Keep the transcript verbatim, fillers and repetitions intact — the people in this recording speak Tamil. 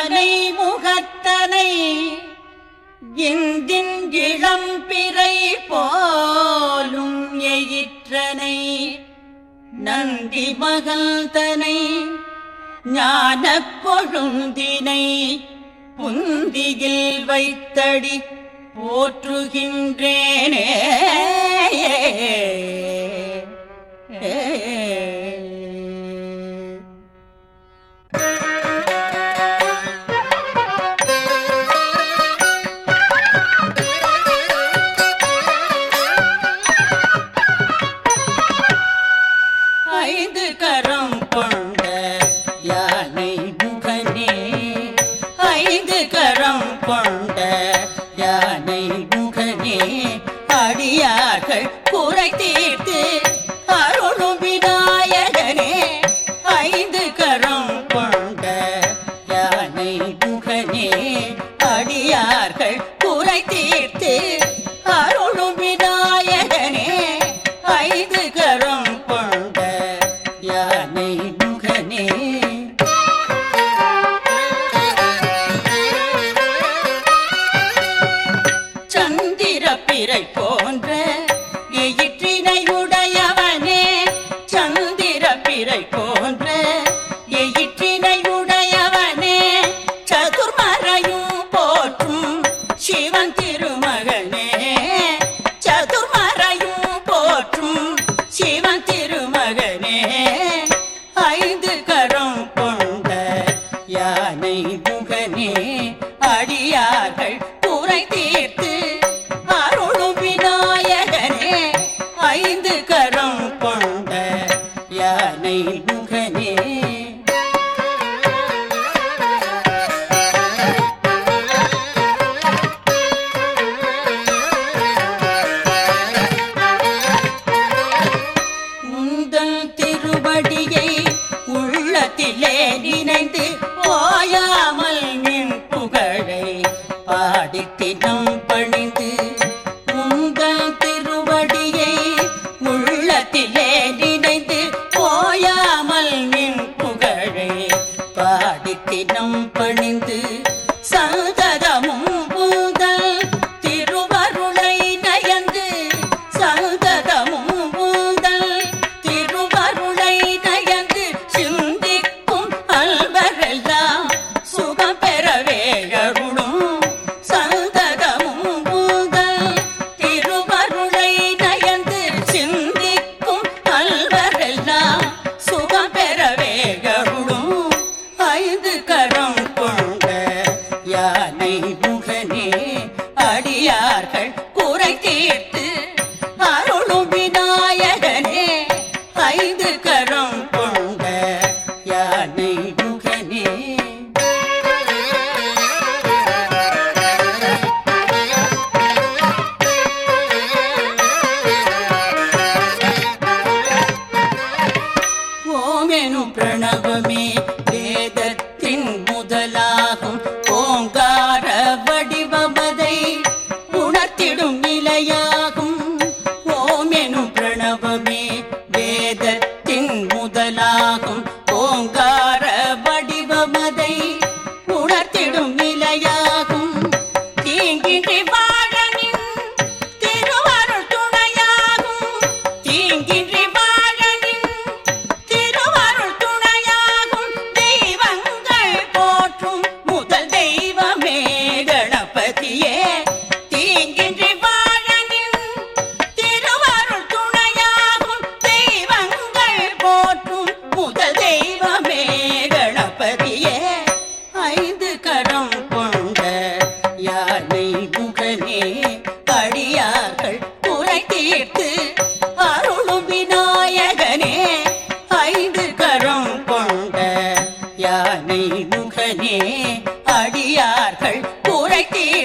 யானை முகத்தனை இந்தின் இளம்பிறை போலும் எயிற்றனை நந்தி மகள்தனை ஞானக் கொழுந்தினை புந்தியில் வைத்தடி போற்றுகின்றேனே. ஐந்து கரம் கொண்ட யானை முகனே, ஐந்து கரம் கொண்ட யானை முகனே, அடியார்கள் குறை தீர்த்து அருளும் விநாயகனே. ஐந்து கரம் கொண்ட யானை முகனே, அடியார்கள் குறை தீர்த்து அருளும் விநாயகனே. ஐந்து கரம் கொண்ட யானை முகனே. சந்திர பிறை போன்ற எயிற்றினை உடையவனே, சந்திர பிறை போன்ற எயிற்றினை உடையவனே, சதுர்மறையும் போற்றும் சிவன் திருமகனே, சதுர்மறையும் போற்றும் சிவன் திருமகனே. ஐந்து கரம் கொண்ட யானை முகனே, அடியார்கள் குறை தீர்த்து அருளும் விநாயகனே. ஐந்து கரம் கொண்ட யானை முகனே. உந்தன் திருவடியை உள்ளத்திலே நினைந்து ஓயாமல் நின் புகழை பாடி தினம் பணிந்து, உங்கள் திருவடியை உள்ளத்திலே நினைந்து ஓயாமல் நின் புகழை பாடி தினம் பணிந்து, சந்ததமும் பூதல் திருவருளை நயந்து, சந்ததமும் பூதல் திருவருளை நயந்து, சிந்திக்கும் அல்வரெல்லாம் சுகம் பெறவே அருளும். சந்ததமும் பூதல் திருவருளை நயந்து, சிந்திக்கும் அல்வரெல்லாம் சுகம் பெறவே அருளும். ஐந்து கரம் கொண்ட யானை முகனே, அடியார்கள் குறை தீர்த்து அருளும் விநாயகனே. ஐந்து கரம் கொண்ட யானை முகனே. ஓமெனும் பிரணவமே வேதத்தின் முதலாகும் ஓங்கார வடிவமதை உணர்த்திடும் நிலையாகும். ஓமெனும் பிரணவமே வேதத்தின் முதலாகும் ஓங்கார வடிவமதை உணர்த்திடும் நிலையாகும். தீங்கின்றி வாழனின் திருவருள் துணையாகும், தீங்கின்றி வாழனின் திருவருள் துணையாகும். தெய்வங்கள் போற்றும் முதல் தெய்வமே கணபதியே, தீங்கின்றி வாழனின் திருவருள் துணையாகும். தெய்வங்கள் போற்றும் முதல் தெய்வமே கணபதியே. ஐந்து கரம் கொண்ட யானை முகனே, அடியார்கள் குறை தீர்த்து அருளும் விநாயகனே. ஐந்து கரம் கொண்ட யானை முகனே, அடியார்கள் குறை தீர்த்து